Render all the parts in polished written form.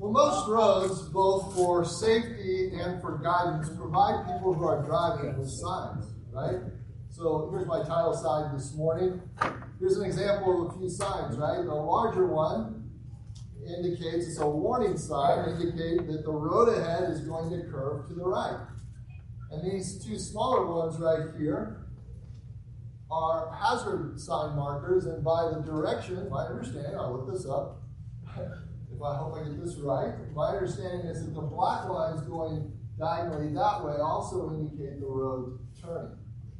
Well, most roads, both for safety and for guidance, provide people who are driving with signs, right? So here's my title slide this morning. Here's an example of a few signs, right? The larger one indicates, it's a warning sign, indicating that the road ahead is going to curve to the right. And these two smaller ones right here are hazard sign markers, and by the direction, my understanding, I'll look this up, I hope I get this right. My understanding is that the black lines going diagonally that way also indicate the road turning.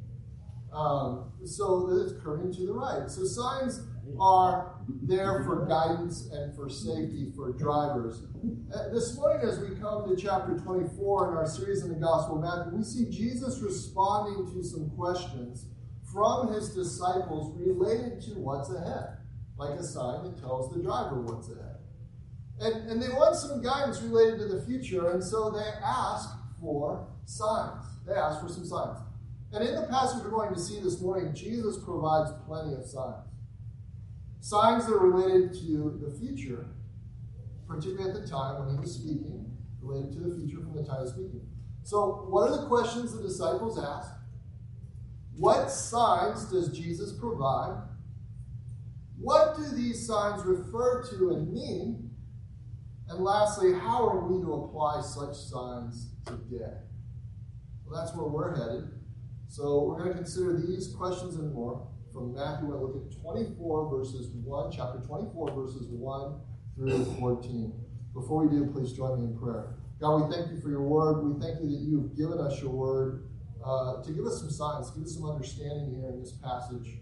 So that it's curving to the right. So signs are there for guidance and for safety for drivers. This morning, as we come to chapter 24 in our series in the Gospel of Matthew, we see Jesus responding to some questions from his disciples related to what's ahead, like a sign that tells the driver what's ahead. And they want some guidance related to the future, and so they ask for signs. They ask for some signs. And in the passage we're going to see this morning, Jesus provides plenty of signs. Signs that are related to the future, particularly at the time when he was speaking, related to the future from the time of speaking. So what are the questions the disciples ask? What signs does Jesus provide? What do these signs refer to and mean? And lastly, how are we to apply such signs today? Well, that's where we're headed. So we're going to consider these questions and more from Matthew. We'll look at 24 verses 1, chapter 24, verses 1 through 14. Before we do, please join me in prayer. God, we thank you for your word. We thank you that you've given us your word to give us some signs, to give us some understanding here in this passage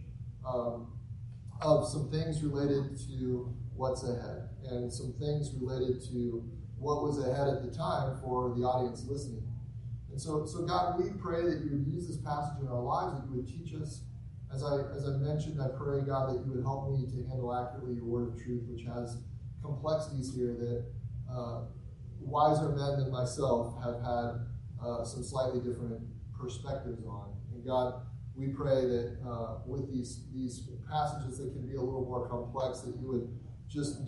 of some things related to what's ahead, and some things related to what was ahead at the time for the audience listening. And so God, we pray that you would use this passage in our lives, that you would teach us. As I mentioned, I pray, God, that you would help me to handle accurately your word of truth, which has complexities here that wiser men than myself have had some slightly different perspectives on. And God, we pray that with these passages that can be a little more complex, that you would just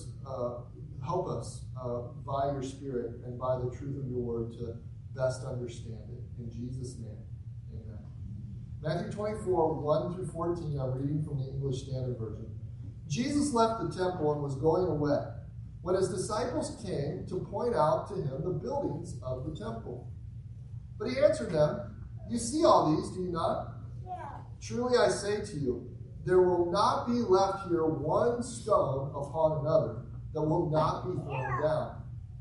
help us by your Spirit and by the truth of your word to best understand it. In Jesus' name, amen. Matthew 24, 1 through 14, I'm reading from the English Standard Version. Jesus left the temple and was going away when his disciples came to point out to him the buildings of the temple. But he answered them, "You see all these, do you not? Yeah. Truly I say to you, there will not be left here one stone upon another that will not be thrown down."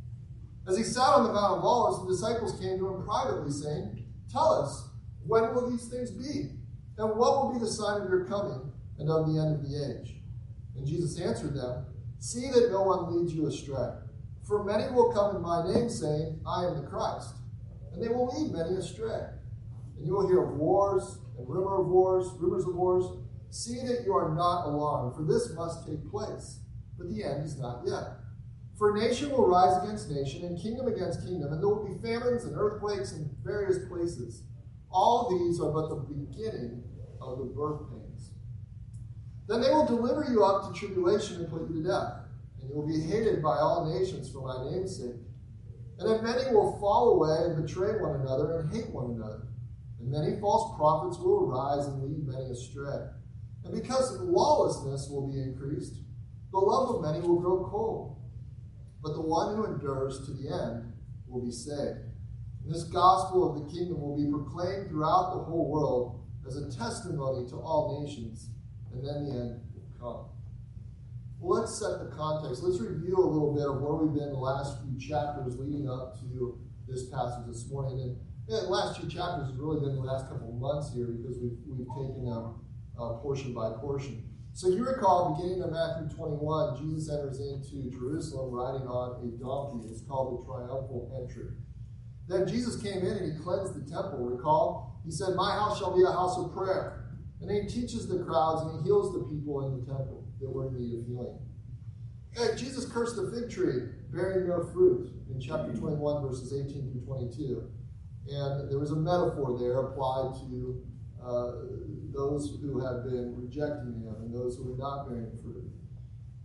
As he sat on the Mount of Olives, the disciples came to him privately, saying, "Tell us, when will these things be? And what will be the sign of your coming and of the end of the age?" And Jesus answered them, "See that no one leads you astray. For many will come in my name, saying, 'I am the Christ,' and they will lead many astray. And you will hear of wars and rumors of wars. See that you are not alarmed, for this must take place, but the end is not yet. For nation will rise against nation, and kingdom against kingdom, and there will be famines and earthquakes in various places. All these are but the beginning of the birth pains. Then they will deliver you up to tribulation and put you to death, and you will be hated by all nations for my name's sake. And then many will fall away and betray one another and hate one another. And many false prophets will arise and lead many astray. And because lawlessness will be increased, the love of many will grow cold. But the one who endures to the end will be saved. And this gospel of the kingdom will be proclaimed throughout the whole world as a testimony to all nations, and then the end will come. Well, let's set the context. Let's review a little bit of where we've been the last few chapters leading up to this passage this morning. And the last two chapters has really been the last couple of months here, because we've taken them portion by portion. So you recall, beginning of Matthew 21, Jesus enters into Jerusalem riding on a donkey. It's called the triumphal entry. Then Jesus came in and he cleansed the temple. Recall, he said, "My house shall be a house of prayer." And then he teaches the crowds and he heals the people in the temple that were in need of healing. And Jesus cursed the fig tree, bearing no fruit, in chapter 21, verses 18 through 22. And there was a metaphor there applied to those who had been rejecting him and those who were not bearing fruit.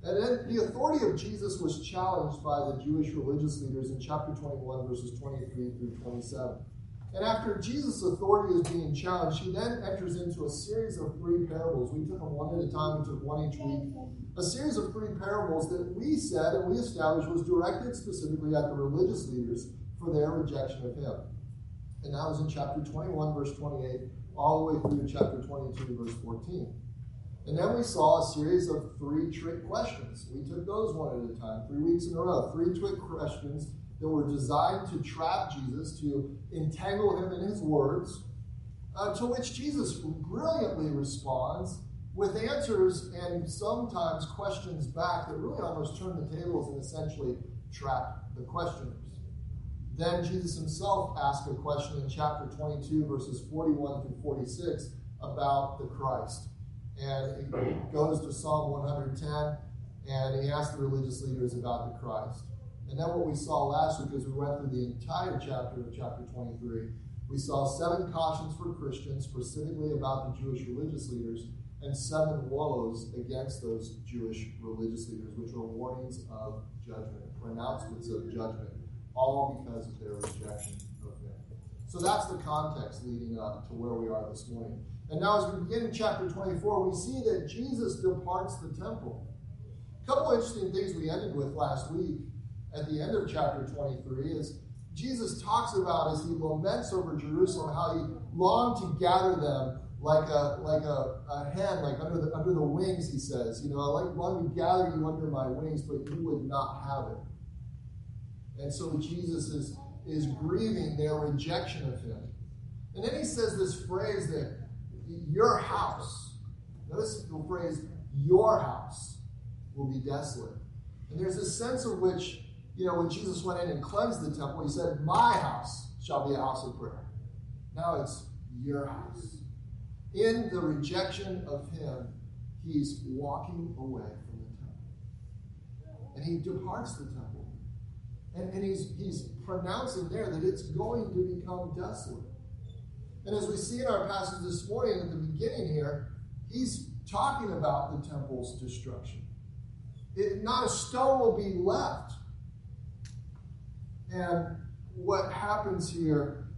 And then the authority of Jesus was challenged by the Jewish religious leaders in chapter 21, verses 23 through 27. And after Jesus' authority is being challenged, he then enters into a series of 3 parables. We took them one at a time. We took one each week. A series of 3 parables that we said and we established was directed specifically at the religious leaders for their rejection of him. And that was in chapter 21, verse 28, all the way through to chapter 22, verse 14. And then we saw a series of 3 trick questions. We took those one at a time, 3 weeks in a row. 3 trick questions that were designed to trap Jesus, to entangle him in his words, to which Jesus brilliantly responds with answers and sometimes questions back that really almost turn the tables and essentially trap the questioners. Then Jesus himself asked a question in chapter 22, verses 41 through 46 about the Christ. And he goes to Psalm 110, and he asked the religious leaders about the Christ. And then what we saw last week, as we went through the entire chapter of chapter 23, we saw 7 cautions for Christians, specifically about the Jewish religious leaders, and 7 woes against those Jewish religious leaders, which were warnings of judgment, pronouncements of judgment, all because of their rejection of him. So that's the context leading up to where we are this morning. And now as we begin in chapter 24, we see that Jesus departs the temple. A couple interesting things we ended with last week at the end of chapter 23 is Jesus talks about, as he laments over Jerusalem, how he longed to gather them like a hen, like under the wings, he says. I long to gather you under my wings, but you would not have it. And so Jesus is grieving their rejection of him. And then he says this phrase that your house, notice the phrase, your house will be desolate. And there's a sense of which, when Jesus went in and cleansed the temple, he said, my house shall be a house of prayer. Now it's your house. In the rejection of him, he's walking away from the temple. And he departs the temple. And he's pronouncing there that it's going to become desolate. And as we see in our passage this morning at the beginning here, he's talking about the temple's destruction. Not a stone will be left. And what happens here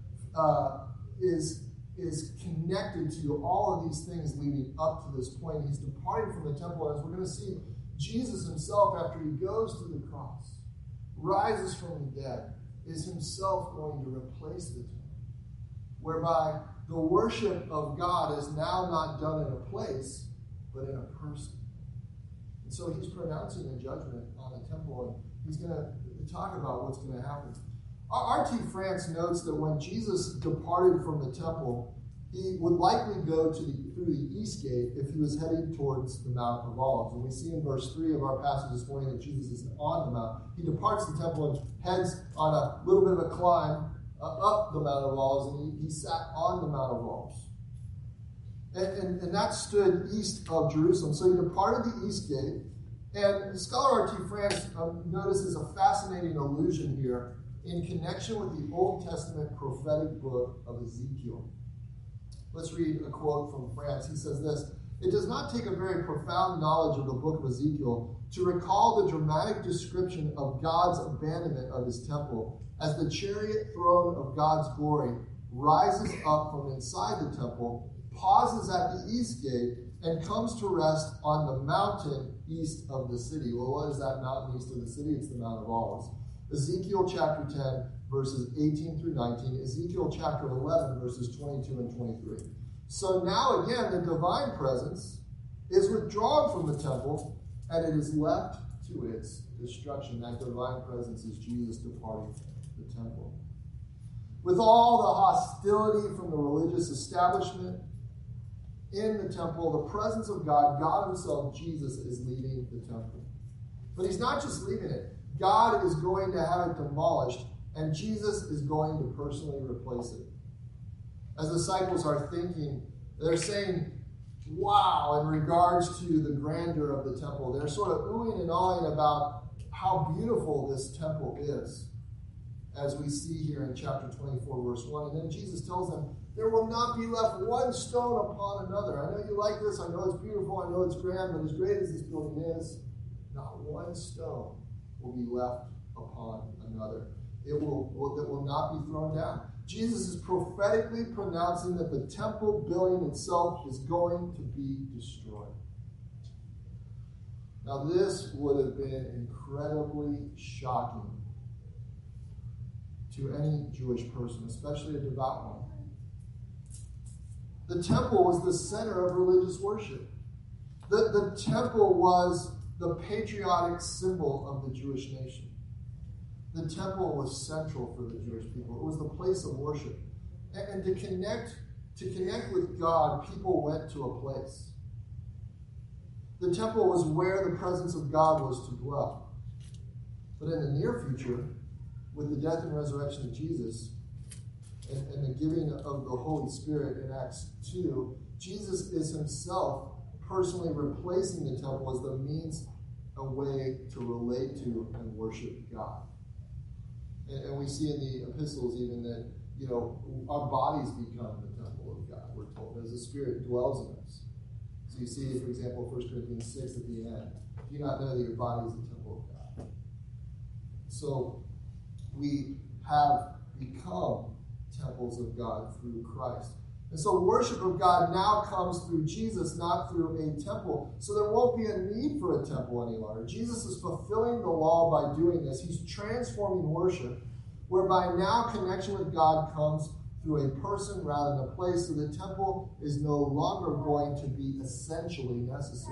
is connected to all of these things leading up to this point. He's departing from the temple, as we're going to see Jesus himself, after he goes to the cross, rises from the dead, is himself going to replace the temple, whereby the worship of God is now not done in a place, but in a person. And so he's pronouncing a judgment on the temple, and he's going to talk about what's going to happen. R.T. France notes that when Jesus departed from the temple, he would likely go through the east gate if he was heading towards the Mount of Olives. And we see in verse 3 of our passage this morning that Jesus is on the mount. He departs the temple and heads on a little bit of a climb up the Mount of Olives, and he sat on the Mount of Olives. And that stood east of Jerusalem. So he departed the east gate. And scholar R.T. France notices a fascinating allusion here in connection with the Old Testament prophetic book of Ezekiel. Let's read a quote from France. He says this: "It does not take a very profound knowledge of the book of Ezekiel to recall the dramatic description of God's abandonment of his temple as the chariot throne of God's glory rises up from inside the temple, pauses at the east gate, and comes to rest on the mountain east of the city." Well, what is that mountain east of the city? It's the Mount of Olives. Ezekiel chapter 10, verses 18 through 19. Ezekiel chapter 11, verses 22 and 23. So now again, the divine presence is withdrawn from the temple, and it is left to its destruction. That divine presence is Jesus departing the temple. With all the hostility from the religious establishment in the temple, the presence of God, God himself, Jesus, is leaving the temple. But he's not just leaving it. God is going to have it demolished, and Jesus is going to personally replace it. As the disciples are thinking, they're saying, wow, in regards to the grandeur of the temple. They're sort of oohing and awing about how beautiful this temple is, as we see here in chapter 24, verse 1. And then Jesus tells them, there will not be left one stone upon another. I know you like this. I know it's beautiful. I know it's grand. But as great as this building is, not one stone will be left upon another. It will not be thrown down. Jesus is prophetically pronouncing that the temple building itself is going to be destroyed. Now, this would have been incredibly shocking to any Jewish person, especially a devout one. The temple was the center of religious worship. The temple was the patriotic symbol of the Jewish nation. The temple was central for the Jewish people. It was the place of worship. And to connect with God, people went to a place. The temple was where the presence of God was to dwell. But in the near future, with the death and resurrection of Jesus and the giving of the Holy Spirit in Acts 2, Jesus is himself personally replacing the temple as the means, a way to relate to and worship God. And we see in the epistles even that, our bodies become the temple of God, we're told, as the Spirit dwells in us. So you see, for example, 1 Corinthians 6 at the end. Do you not know that your body is the temple of God? So we have become temples of God through Christ. And so worship of God now comes through Jesus, not through a temple. So there won't be a need for a temple any longer. Jesus is fulfilling the law by doing this. He's transforming worship, whereby now connection with God comes through a person rather than a place. So the temple is no longer going to be essentially necessary.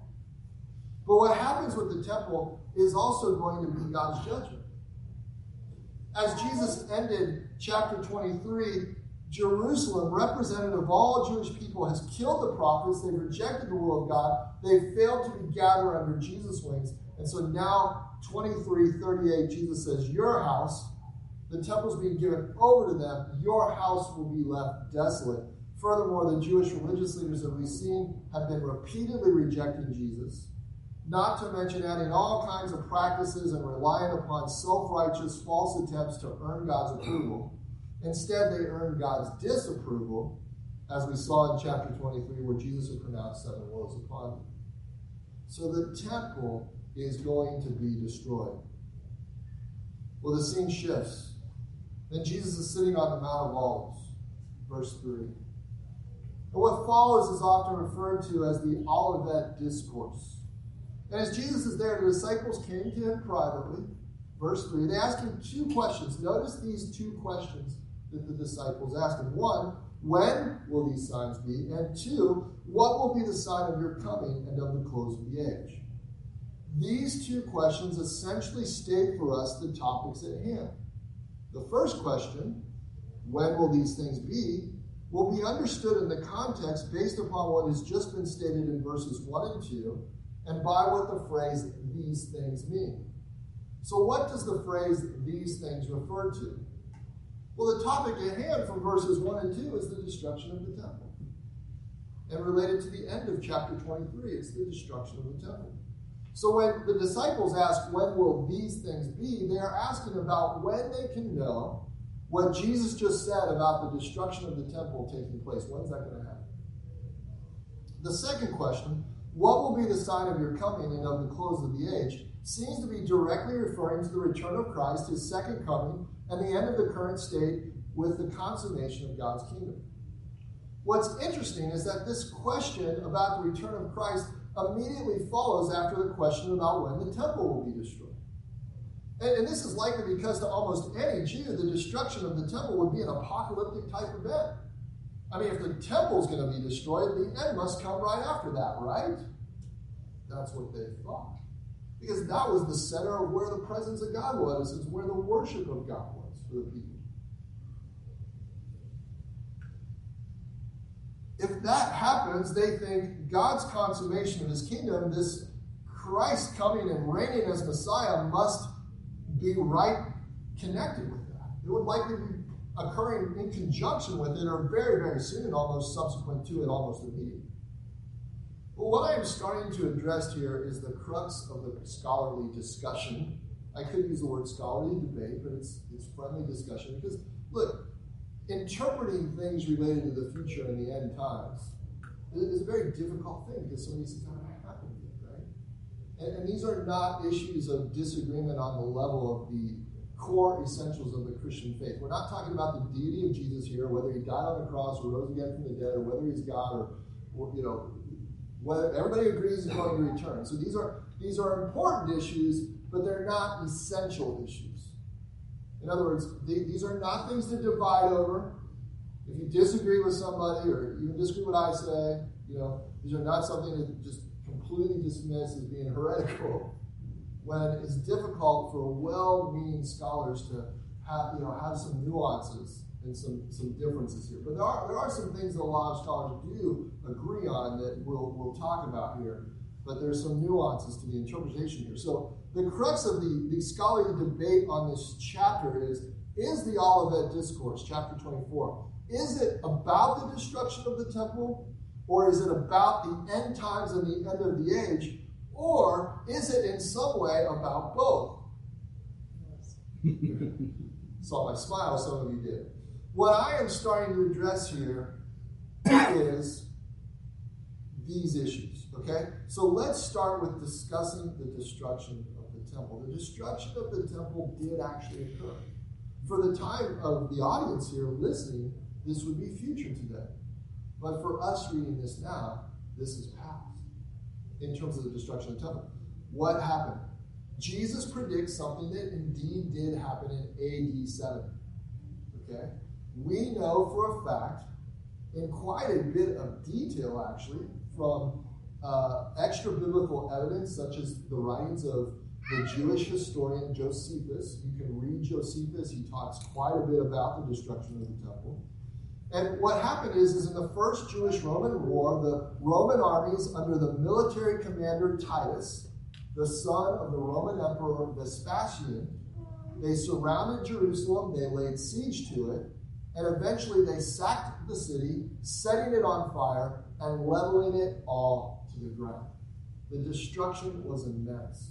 But what happens with the temple is also going to be God's judgment. As Jesus ended chapter 23, Jerusalem, representative of all Jewish people, has killed the prophets. They've rejected the will of God. They've failed to be gathered under Jesus' wings. And so now, 23:38, Jesus says, your house, the temple's being given over to them. Your house will be left desolate. Furthermore, the Jewish religious leaders that we've seen have been repeatedly rejecting Jesus, not to mention adding all kinds of practices and relying upon self-righteous, false attempts to earn God's approval. Instead, they earned God's disapproval, as we saw in chapter 23, where Jesus had pronounced 7 woes upon them. So the temple is going to be destroyed. Well, the scene shifts. Then Jesus is sitting on the Mount of Olives, verse 3. And what follows is often referred to as the Olivet Discourse. And as Jesus is there, the disciples came to him privately. Verse 3, they asked him 2 questions. Notice these 2 questions that the disciples asked him. 1, when will these signs be? And 2, what will be the sign of your coming and of the close of the age? These 2 questions essentially state for us the topics at hand. The first question, when will these things be, will be understood in the context based upon what has just been stated in verses 1 and 2, and by what the phrase, these things, mean. So what does the phrase, these things, refer to? Well, the topic at hand from verses 1 and 2 is the destruction of the temple. And related to the end of chapter 23, it's the destruction of the temple. So when the disciples ask, when will these things be, they are asking about when they can know what Jesus just said about the destruction of the temple taking place. When is that going to happen? The second question, what will be the sign of your coming and of the close of the age, seems to be directly referring to the return of Christ, his second coming, and the end of the current state with the consummation of God's kingdom. What's interesting is that this question about the return of Christ immediately follows after the question about when the temple will be destroyed. And this is likely because to almost any Jew, the destruction of the temple would be an apocalyptic type event. I mean, if the temple is going to be destroyed, the end must come right after that, right? That's what they thought. Because that was the center of where the presence of God was. It's where the worship of God was for the people. If that happens, they think God's consummation of his kingdom, this Christ coming and reigning as Messiah, must be right connected with that. It would likely be occurring in conjunction with it, or very, very soon, almost subsequent to it, almost immediately. But what I am starting to address here is the crux of the scholarly discussion. I could use the word scholarly debate, but it's friendly discussion because, look, interpreting things related to the future and the end times is a very difficult thing because so many things haven't happened yet, right? And these are not issues of disagreement on the level of the core essentials of the Christian faith. We're not talking about the deity of Jesus here, whether he died on the cross or rose again from the dead, or whether he's God, or whether everybody agrees he's going to return. So these are important issues, but they're not essential issues. In other words, these are not things to divide over. If you disagree with somebody or you disagree with what I say, these are not something to just completely dismiss as being heretical, when it's difficult for well-meaning scholars to have some nuances and some differences here. But there are some things that a lot of scholars do agree on that we'll talk about here. But there's some nuances to the interpretation here. So the crux of the scholarly debate on this chapter is the Olivet Discourse, chapter 24, is it about the destruction of the temple, or is it about the end times and the end of the age, or is it in some way about both? Saw my smile, some of you did. What I am starting to address here is these issues, okay? So let's start with discussing the destruction of the temple. The destruction of the temple did actually occur. For the time of the audience here listening, this would be future today. But for us reading this now, this is past in terms of the destruction of the temple. What happened? Jesus predicts something that indeed did happen in AD 70. Okay? We know for a fact, in quite a bit of detail actually, from extra biblical evidence such as the writings of the Jewish historian Josephus. You can read Josephus. He talks quite a bit about the destruction of the temple. And what happened is in the first Jewish-Roman war, the Roman armies under the military commander Titus, the son of the Roman emperor Vespasian, they surrounded Jerusalem, they laid siege to it, and eventually they sacked the city, setting it on fire and leveling it all to the ground. The destruction was immense.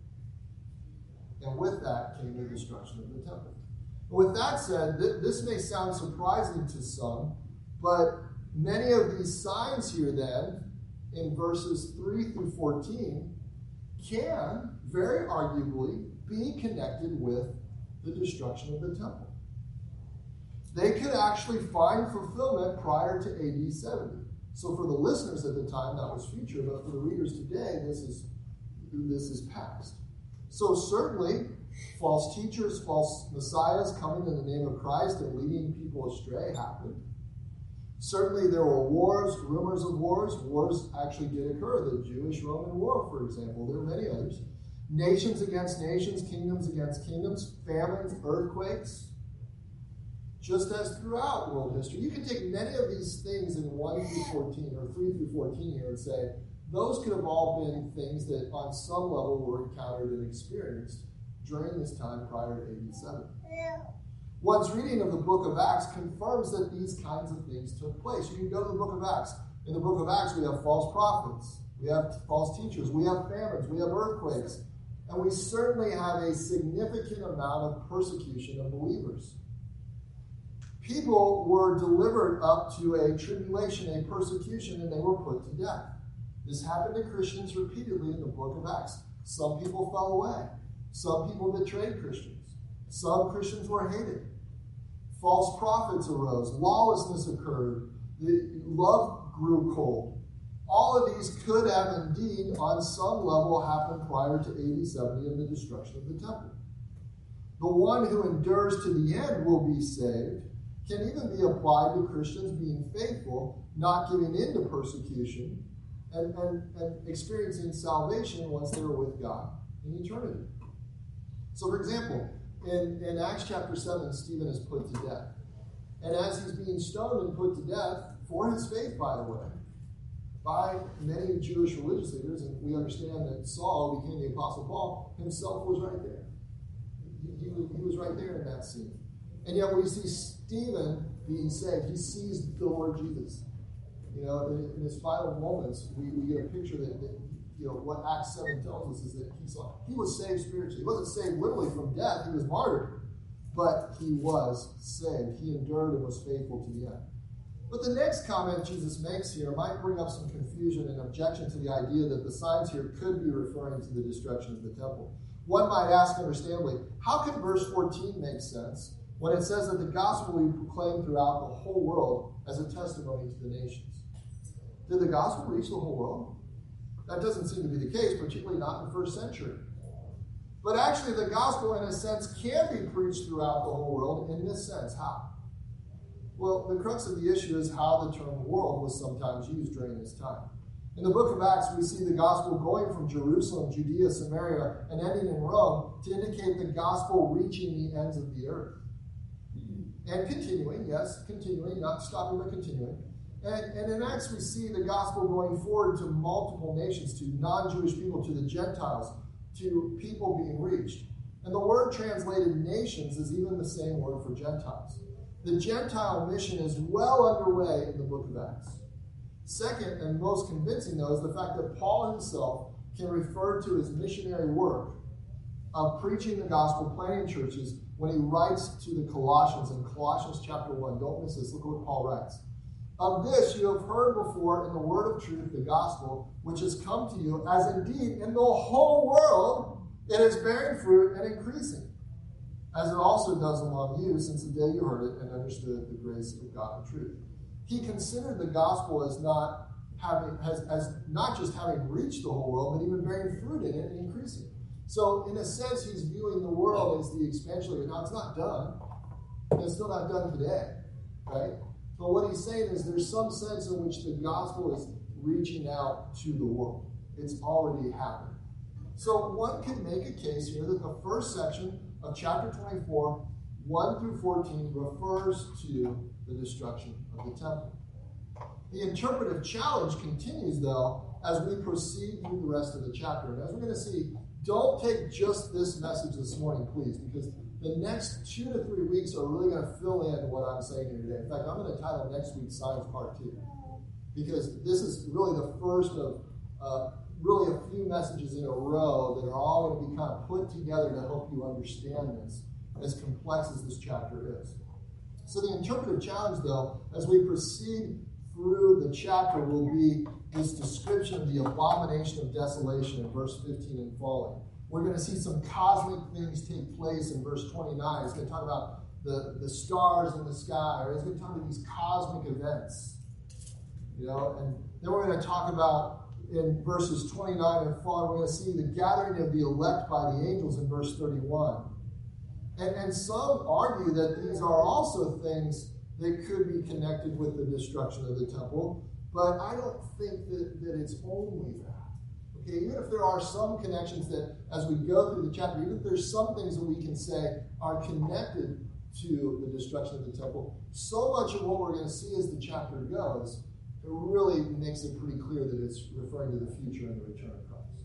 And with that came the destruction of the temple. With that said, this may sound surprising to some, but many of these signs here then, in verses 3 through 14, can very arguably be connected with the destruction of the temple. They could actually find fulfillment prior to AD 70. So for the listeners at the time, that was future, but for the readers today, this is past. So certainly, false teachers, false messiahs coming in the name of Christ and leading people astray happened. Certainly there were wars, rumors of wars. Wars actually did occur. The Jewish-Roman War, for example. There were many others. Nations against nations, kingdoms against kingdoms, famines, earthquakes. Just as throughout world history. You can take many of these things in 1 through 14 or 3 through 14 here and say, those could have all been things that on some level were encountered and experienced during this time prior to AD 70. One's reading of the book of Acts confirms that these kinds of things took place. You can go to the book of Acts. In the book of Acts, we have false prophets. We have false teachers. We have famines. We have earthquakes. And we certainly have a significant amount of persecution of believers. People were delivered up to a tribulation, a persecution, and they were put to death. This happened to Christians repeatedly in the book of Acts. Some people fell away. Some people betrayed Christians. Some Christians were hated. False prophets arose. Lawlessness occurred. The love grew cold. All of these could have indeed, on some level, happened prior to AD 70 and the destruction of the temple. The one who endures to the end will be saved can even be applied to Christians being faithful, not giving in to persecution, and experiencing salvation once they were with God in eternity. So, for example, in Acts chapter 7, Stephen is put to death. And as he's being stoned and put to death, for his faith, by the way, by many Jewish religious leaders, and we understand that Saul became the Apostle Paul, himself was right there. He was right there in that scene. And yet we see Stephen being saved. He sees the Lord Jesus. In his final moments, we get a picture that what Acts 7 tells us is that he was saved spiritually. He wasn't saved literally from death. He was martyred. But he was saved. He endured and was faithful to the end. But the next comment Jesus makes here might bring up some confusion and objection to the idea that the signs here could be referring to the destruction of the temple. One might ask, understandably, how can verse 14 make sense when it says that the gospel will be proclaimed throughout the whole world as a testimony to the nations? Did the gospel reach the whole world? That doesn't seem to be the case, particularly not in the first century. But actually, the gospel, in a sense, can be preached throughout the whole world in this sense. How? Well, the crux of the issue is how the term world was sometimes used during this time. In the book of Acts, we see the gospel going from Jerusalem, Judea, Samaria, and ending in Rome to indicate the gospel reaching the ends of the earth. And continuing, yes, continuing, not stopping, but continuing. And in Acts, we see the gospel going forward to multiple nations, to non-Jewish people, to the Gentiles, to people being reached. And the word translated nations is even the same word for Gentiles. The Gentile mission is well underway in the book of Acts. Second, and most convincing, though, is the fact that Paul himself can refer to his missionary work of preaching the gospel, planting churches, when he writes to the Colossians in Colossians chapter 1. Don't miss this. Look what Paul writes. Of this you have heard before in the word of truth, the gospel, which has come to you, as indeed in the whole world it is bearing fruit and increasing, as it also does among you since the day you heard it and understood the grace of God and truth. He considered the gospel as not just having reached the whole world, but even bearing fruit in it and increasing. So in a sense, he's viewing the world as the expansion of it. Now, it's not done. It's still not done today, right? But what he's saying is there's some sense in which the gospel is reaching out to the world. It's already happened. So one can make a case here that the first section of chapter 24, 1 through 14, refers to the destruction of the temple. The interpretive challenge continues, though, as we proceed through the rest of the chapter. And as we're going to see, don't take just this message this morning, please, because the next 2 to 3 weeks are really going to fill in what I'm saying here today. In fact, I'm going to title next week's Signs Part 2, because this is really the first of really a few messages in a row that are all going to be kind of put together to help you understand this, as complex as this chapter is. So the interpretive challenge, though, as we proceed through the chapter, will be this description of the abomination of desolation in verse 15 and following. We're going to see some cosmic things take place in verse 29. It's going to talk about the stars in the sky, or it's going to talk about these cosmic events. And then we're going to talk about, in verses 29 and following, we're going to see the gathering of the elect by the angels in verse 31. And some argue that these are also things that could be connected with the destruction of the temple, but I don't think that it's only that. Okay, even if there are some connections that, as we go through the chapter, even if there's some things that we can say are connected to the destruction of the temple, so much of what we're going to see as the chapter goes, it really makes it pretty clear that it's referring to the future and the return of Christ.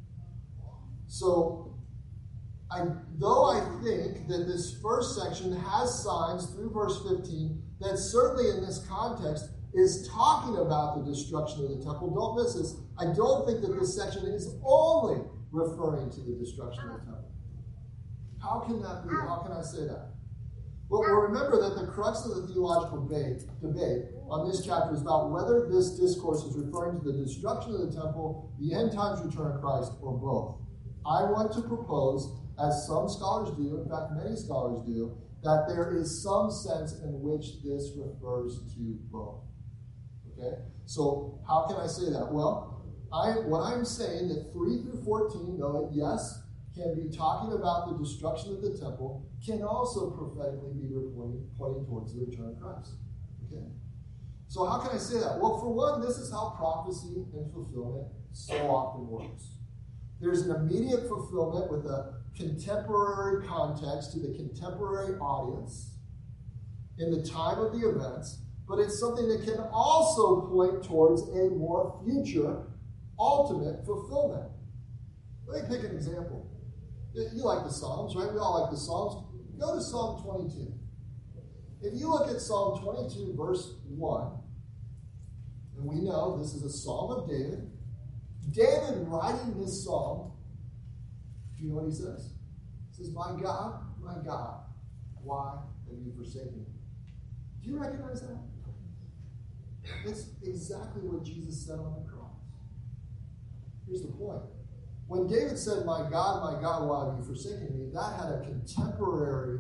So, though I think that this first section has signs through verse 15 that certainly in this context is talking about the destruction of the temple, don't miss this. I don't think that this section is only referring to the destruction of the temple. How can that be? How can I say that? Well, remember that the crux of the theological debate on this chapter is about whether this discourse is referring to the destruction of the temple, the end times return of Christ, or both. I want to propose, as some scholars do, in fact many scholars do, that there is some sense in which this refers to both. Okay? So how can I say that? Well, what I'm saying that 3 through 14, though it, yes, can be talking about the destruction of the temple, can also prophetically be pointing towards the return of Christ. Okay? So how can I say that? Well, for one, this is how prophecy and fulfillment so often works. There's an immediate fulfillment with a contemporary context to the contemporary audience in the time of the events, but it's something that can also point towards a more future, ultimate fulfillment. Let me pick an example. You like the Psalms, right? We all like the Psalms. Go to Psalm 22. If you look at Psalm 22, verse 1, and we know this is a Psalm of David. David writing this psalm, do you know what he says? He says, my God, why have you forsaken me? Do you recognize that? It's exactly what Jesus said on the cross. Here's the point. When David said, my God, why have you forsaken me?" that had a contemporary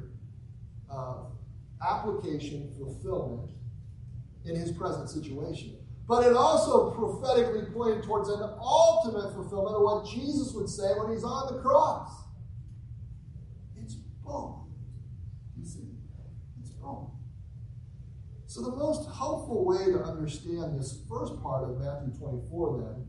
application, fulfillment in his present situation. But it also prophetically pointed towards an ultimate fulfillment of what Jesus would say when he's on the cross. It's both. You see? It's both. So the most helpful way to understand this first part of Matthew 24 then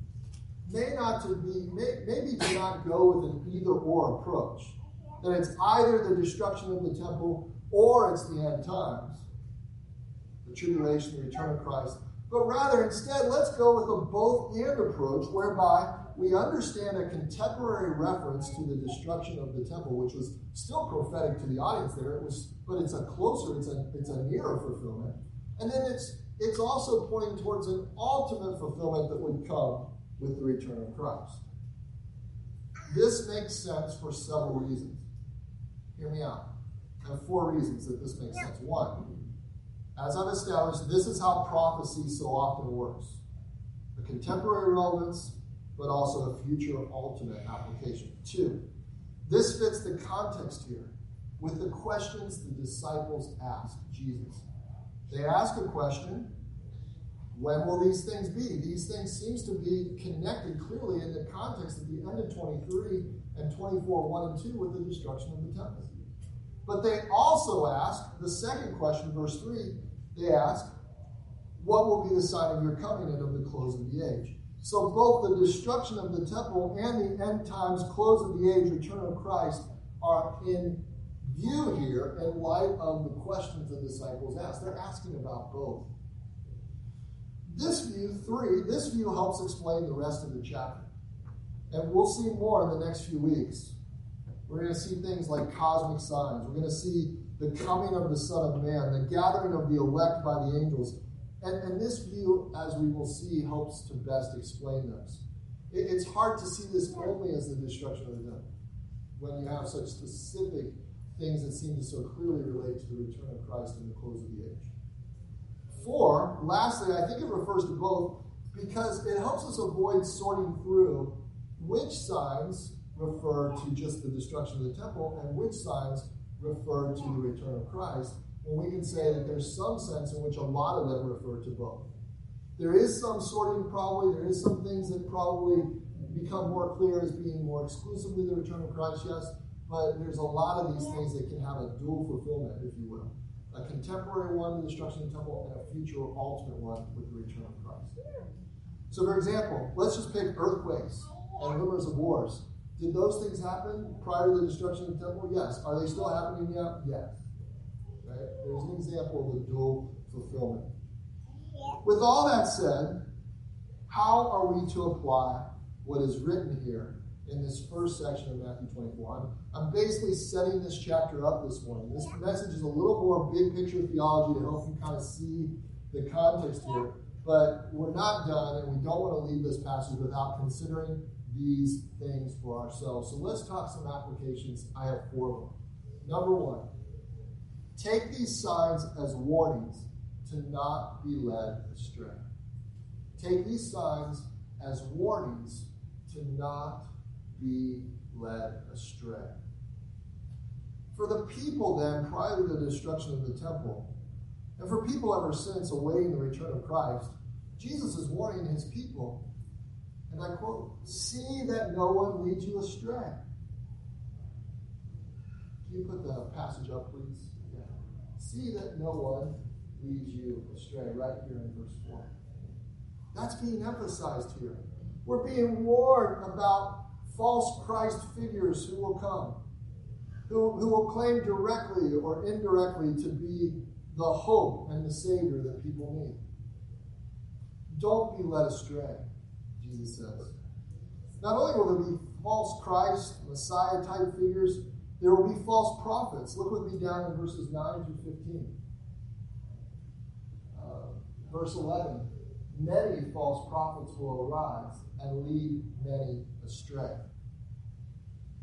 maybe to not go with an either-or approach. That it's either the destruction of the temple or it's the end times, the tribulation, the return of Christ. But rather, instead, let's go with a both-and approach, whereby we understand a contemporary reference to the destruction of the temple, which was still prophetic to the audience there. But it's a nearer fulfillment. And then it's also pointing towards an ultimate fulfillment that would come with the return of Christ. This makes sense for several reasons. Hear me out. I have 4 reasons that this makes sense. 1, as I've established, this is how prophecy so often works. A contemporary relevance, but also a future ultimate application. 2, this fits the context here with the questions the disciples asked Jesus. They ask a question, when will these things be? These things seems to be connected clearly in the context at the end of 23 and 24, 1 and 2 with the destruction of the temple. But they also ask, the second question, verse 3, they ask, what will be the sign of your coming and of the close of the age? So both the destruction of the temple and the end times, close of the age, return of Christ are in view here in light of the questions the disciples asked. They're asking about both. This view helps explain the rest of the chapter. And we'll see more in the next few weeks. We're going to see things like cosmic signs. We're going to see the coming of the Son of Man, the gathering of the elect by the angels. And this view, as we will see, helps to best explain this. It's hard to see this only as the destruction of the temple, when you have such specific things that seem to so clearly relate to the return of Christ and the close of the age. 4, lastly, I think it refers to both because it helps us avoid sorting through which signs refer to just the destruction of the temple and which signs refer to the return of Christ, when we can say that there's some sense in which a lot of them refer to both. There is some sorting probably, there is some things that probably become more clear as being more exclusively the return of Christ, yes, but there's a lot of these things that can have a dual fulfillment, if you will. A contemporary one, the destruction of the temple, and a future ultimate one with the return of Christ. So, for example, let's just pick earthquakes and rumors of wars. Did those things happen prior to the destruction of the temple? Yes. Are they still happening now? Yes. Right? There's an example of the dual fulfillment. With all that said, how are we to apply what is written here in this first section of Matthew 24? I'm basically setting this chapter up this morning. This message is a little more big picture theology to help you kind of see the context here. But we're not done, and we don't want to leave this passage without considering these things for ourselves. So let's talk some applications. I have 4 of them. Number 1, take these signs as warnings to not be led astray. Take these signs as warnings to not be led astray. For the people then, prior to the destruction of the temple, and for people ever since awaiting the return of Christ, Jesus is warning his people, and I quote, "See that no one leads you astray." Can you put the passage up, please? Yeah. See that no one leads you astray, right here in verse 4. That's being emphasized here. We're being warned about false Christ figures who will come, who will claim directly or indirectly to be the hope and the Savior that people need. Don't be led astray, Jesus says. Not only will there be false Christ, Messiah-type figures, there will be false prophets. Look with me down in verses 9 through 15. Verse 11. Many false prophets will arise and lead many astray.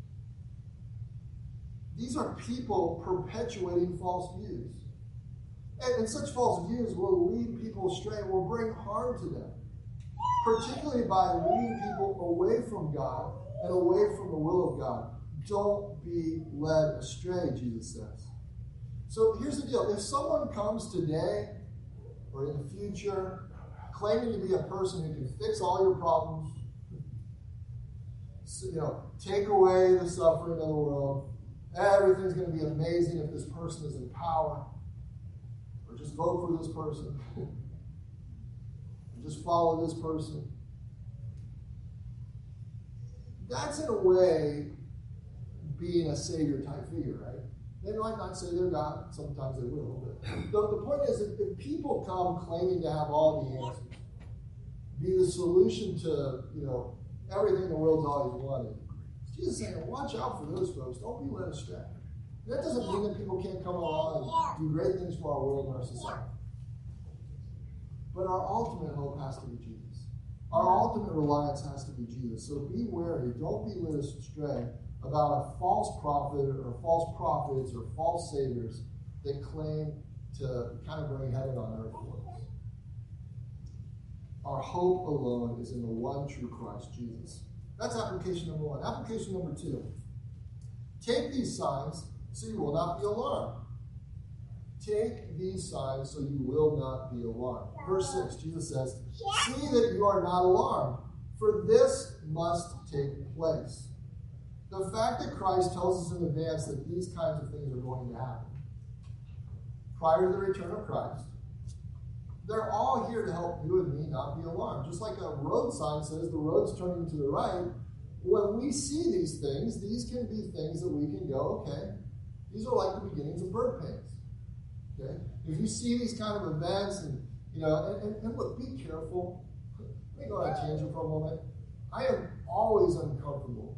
These are people perpetuating false views. And such false views will lead people astray, will bring harm to them, particularly by leading people away from God and away from the will of God. Don't be led astray, Jesus says. So here's the deal. If someone comes today or in the future claiming to be a person who can fix all your problems, take away the suffering of the world, everything's going to be amazing if this person is in power, or just vote for this person, or just follow this person. That's in a way being a savior type figure, right? They might not say they're God. Sometimes they will. But the point is, if people come claiming to have all the answers, be the solution to everything the world's always wanted, Jesus is saying, watch out for those folks. Don't be led astray. That doesn't mean that people can't come along and do great things for our world and our society. But our ultimate hope has to be Jesus. Our ultimate reliance has to be Jesus. So be wary. Don't be led astray about a false prophet or false prophets or false saviors that claim to kind of bring heaven on earth for us. Our hope alone is in the one true Christ, Jesus. That's application number one. Application number two. Take these signs so you will not be alarmed. Take these signs so you will not be alarmed. Verse 6, Jesus says, see that you are not alarmed, for this must take place. The fact that Christ tells us in advance that these kinds of things are going to happen prior to the return of Christ, they're all here to help you and me not be alarmed. Just like a road sign says the road's turning to the right, when we see these things, these can be things that we can go, okay, these are like the beginnings of birth pains. Okay? If you see these kind of events and look, be careful. Let me go on a tangent for a moment. I am always uncomfortable.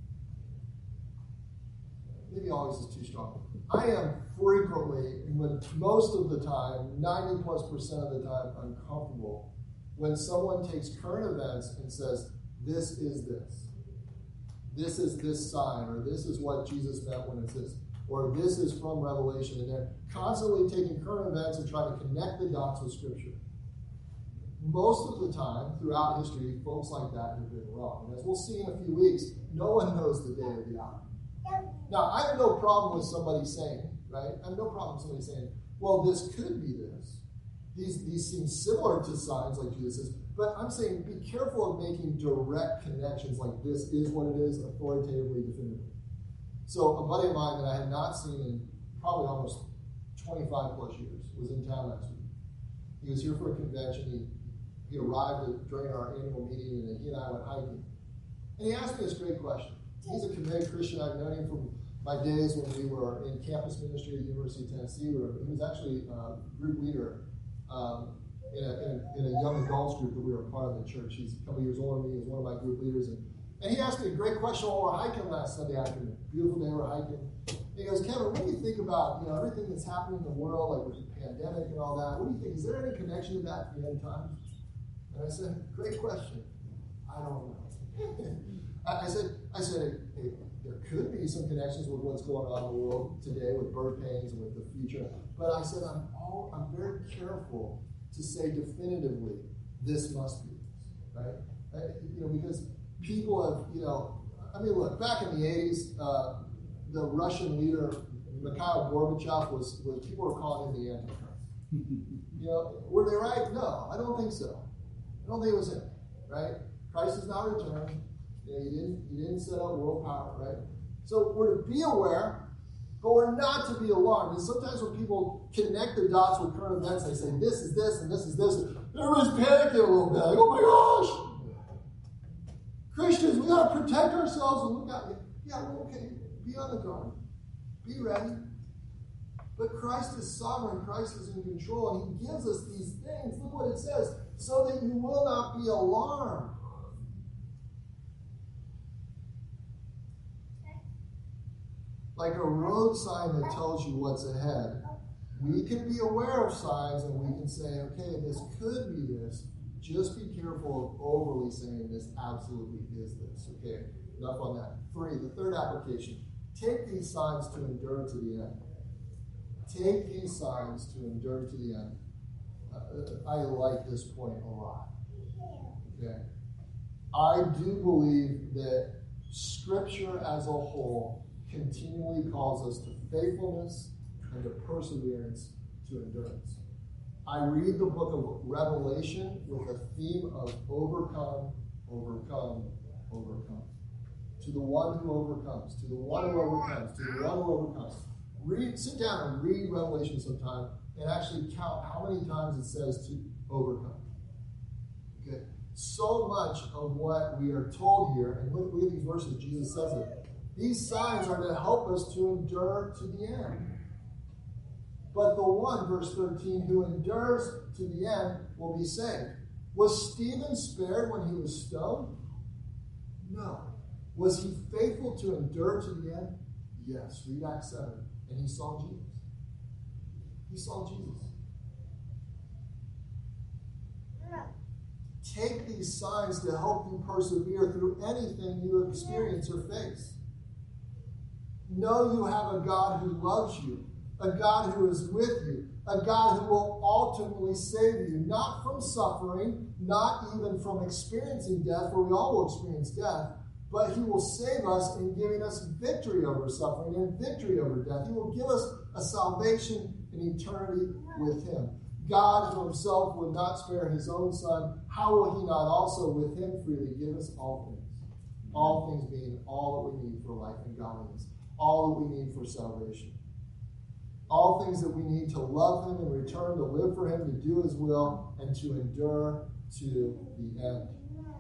Maybe always is too strong. I am frequently, most of the time, 90+% of the time, uncomfortable when someone takes current events and says, this is this. This is this sign, or this is what Jesus meant when it says, or this is from Revelation. And they're constantly taking current events and trying to connect the dots with Scripture. Most of the time, throughout history, folks like that have been wrong. And as we'll see in a few weeks, no one knows the day or the hour. Now, I have no problem with somebody saying, right? I have no problem with somebody saying, well, this could be this. These seem similar to signs like Jesus says, but I'm saying be careful of making direct connections like this is what it is, authoritatively, definitively. So a buddy of mine that I had not seen in probably almost 25 plus years was in town last week. He was here for a convention. He arrived during our annual meeting, and he and I went hiking. And he asked me this great question. He's a committed Christian. I've known him from my days when we were in campus ministry at the University of Tennessee. He was actually a group leader in a young adults group that we were part of in the church. He's a couple years older than me. He was one of my group leaders. And he asked me a great question while we were hiking last Sunday afternoon. Beautiful day, we're hiking. He goes, Kevin, what do you think about everything that's happening in the world, like with the pandemic and all that? What do you think? Is there any connection to that for the end times? And I said, great question. I don't know. I said, hey, there could be some connections with what's going on in the world today with birth pains and with the future. But I said, I'm very careful to say definitively, this must be this, right? Because people have, look, back in the 80s, the Russian leader, Mikhail Gorbachev, was people were calling him the Antichrist. Were they right? No, I don't think so. I don't think it was him, right? Christ has not returned. He didn't set up world power, right? So we're to be aware, but we're not to be alarmed. And sometimes when people connect the dots with current events, they say, this is this, and this is this. And everybody's panicking a little bit. Like, oh my gosh! Christians, we got to protect ourselves and look out. Yeah, well, okay. Be on the guard. Be ready. But Christ is sovereign. Christ is in control. And he gives us these things. Look what it says. So that you will not be alarmed. Like a road sign that tells you what's ahead. We can be aware of signs and we can say, okay, this could be this. Just be careful of overly saying this absolutely is this. Okay, enough on that. 3, the third application. Take these signs to endure to the end. Take these signs to endure to the end. I like this point a lot. Okay. I do believe that Scripture as a whole continually calls us to faithfulness and to perseverance to endurance. I read the book of Revelation with a theme of overcome, overcome, overcome. To the one who overcomes, to the one who overcomes, to the one who overcomes. Sit down and read Revelation sometime and actually count how many times it says to overcome. Okay? So much of what we are told here, and look at these verses, Jesus says it. These signs are to help us to endure to the end. But the one, verse 13, who endures to the end will be saved. Was Stephen spared when he was stoned? No. Was he faithful to endure to the end? Yes. Read Acts 7. And he saw Jesus. He saw Jesus. Take these signs to help you persevere through anything you experience or face. Know you have a God who loves you, a God who is with you, a God who will ultimately save you, not from suffering, not even from experiencing death, for we all will experience death, but he will save us in giving us victory over suffering and victory over death. He will give us a salvation in eternity with him. God, who himself would not spare his own son, how will he not also with him freely give us all things? All things being all that we need for life and godliness. All that we need for salvation. All things that we need to love him in return, to live for him, to do his will, and to endure to the end.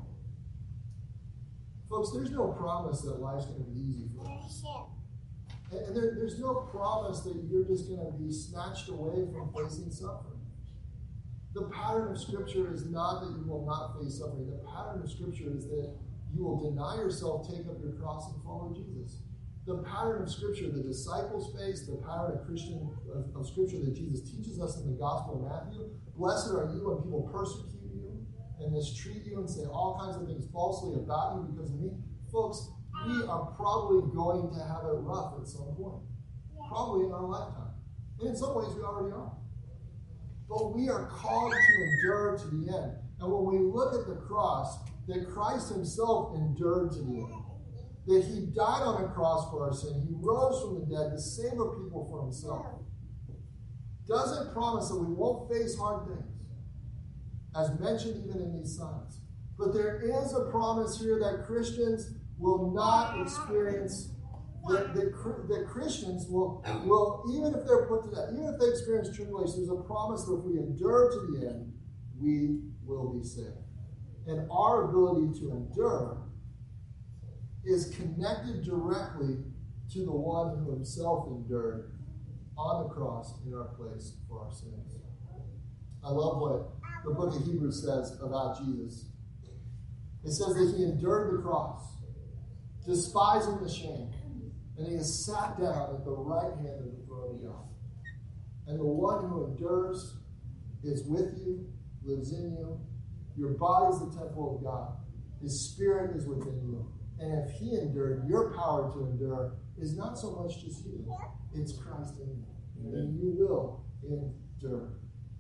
Folks, there's no promise that life's going to be easy for us. And there's no promise that you're just going to be snatched away from facing suffering. The pattern of Scripture is not that you will not face suffering. The pattern of Scripture is that you will deny yourself, take up your cross, and follow Jesus. The pattern of Scripture the disciples faced, the pattern of Scripture that Jesus teaches us in the Gospel of Matthew. Blessed are you when people persecute you and mistreat you and say all kinds of things falsely about you because of me. Folks, we are probably going to have it rough at some point. Probably in our lifetime. And in some ways we already are. But we are called to endure to the end. And when we look at the cross, that Christ himself endured to the end. That he died on the cross for our sin. He rose from the dead to save a people for himself. Doesn't promise that we won't face hard things, as mentioned even in these signs. But there is a promise here that Christians will not experience, that Christians will, even if they're put to death, even if they experience tribulation, there's a promise that if we endure to the end, we will be saved. And our ability to endure is connected directly to the one who himself endured on the cross in our place for our sins. I love what the book of Hebrews says about Jesus. It says that he endured the cross, despising the shame, and he has sat down at the right hand of the throne of God. And the one who endures is with you, lives in you. Your body is the temple of God. His spirit is within you. And if he endured, your power to endure is not so much just you. It's Christ in you. And you will endure.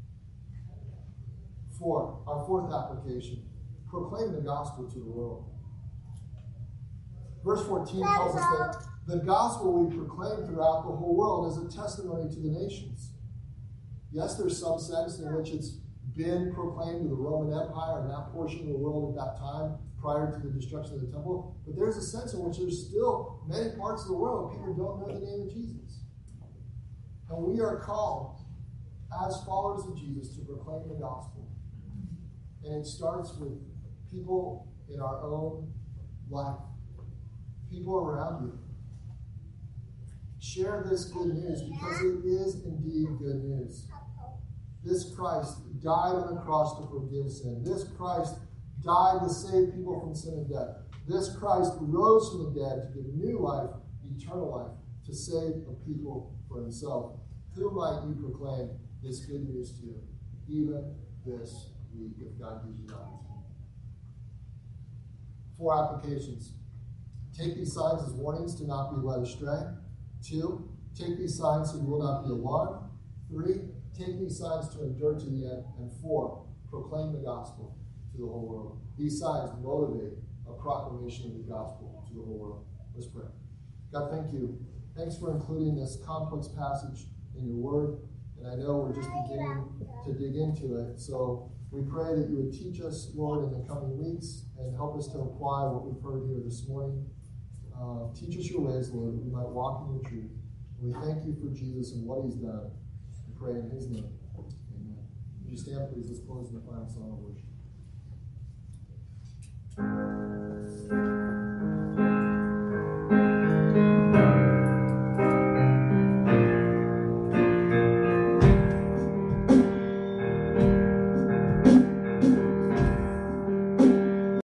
Our fourth application, proclaim the gospel to the world. Verse 14 tells us that the gospel we proclaim throughout the whole world is a testimony to the nations. Yes, there's some sense in which it's been proclaimed to the Roman Empire and that portion of the world at that time prior to the destruction of the temple, but there's a sense in which there's still many parts of the world people don't know the name of Jesus. And we are called as followers of Jesus to proclaim the gospel. And it starts with people in our own life, people around you. Share this good news because it is indeed good news. This Christ died on the cross to forgive sin. This Christ died to save people from sin and death. This Christ rose from the dead to give new life, eternal life, to save a people for himself. Who might you proclaim this good news to, even this week, if God gives you the opportunity? 4 applications. Take these signs as warnings to not be led astray. 2, Take these signs so you will not be alarmed. 3, take these signs to endure to the end. And 4, proclaim the gospel to the whole world. These signs motivate a proclamation of the gospel to the whole world. Let's pray. God, thank you. Thanks for including this complex passage in your word. And I know we're just beginning to dig into it. So we pray that you would teach us, Lord, in the coming weeks and help us to apply what we've heard here this morning. Teach us your ways, Lord, that we might walk in your truth. And we thank you for Jesus and what he's done. We pray in his name. Amen. Would you stand, please? Let's close in the final song of worship.